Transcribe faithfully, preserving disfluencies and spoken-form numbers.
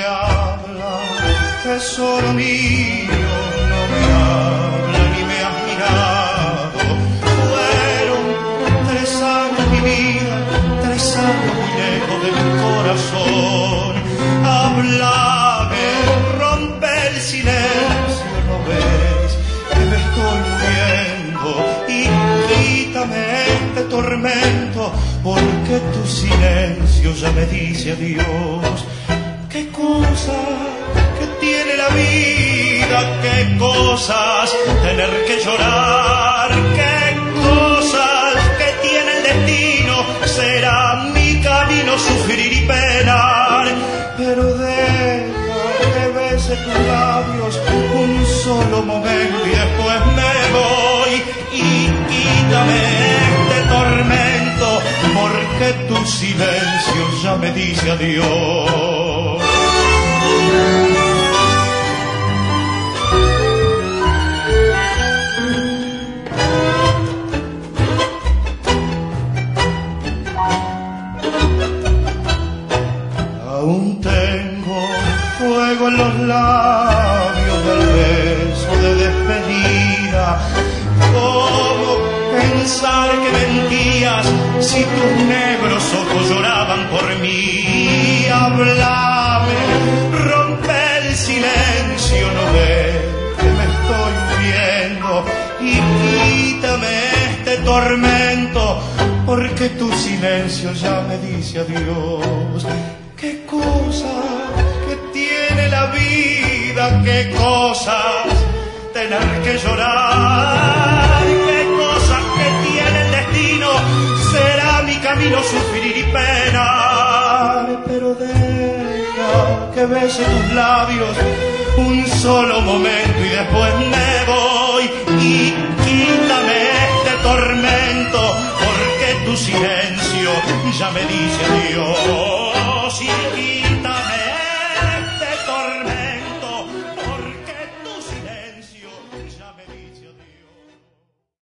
me habla, tesoro mío, no me habla ni me has mirado. Fueron tres años mi vida, tres años muy lejos de tu corazón. Háblame, rompe el silencio, ¿no ves que me estoy muriendo? Y quítame este tormento, porque tu silencio ya me dice adiós. Qué cosa que tiene la vida, qué cosas tener que llorar, qué cosas que tiene el destino. Será mi camino sufrir y penar, pero deja que bese tus labios un solo momento y después me voy. Y quítame este tormento, porque tu silencio ya me dice adiós. Aún tengo fuego en los labios del beso de despedida. ¿Cómo pensar que mentías si tus negros ojos lloraban por mí? Háblame, rompe el silencio, no ves que me estoy muriendo. Y quítame este tormento, porque tu silencio ya me dice adiós. Qué cosa que tiene la vida, qué cosas tener que llorar, qué cosas que tiene el destino. Será mi camino sufrir y penar, pero deja que bese tus labios un solo momento y después me voy. Y quítame este tormento, porque tu silencio ya me dice adiós.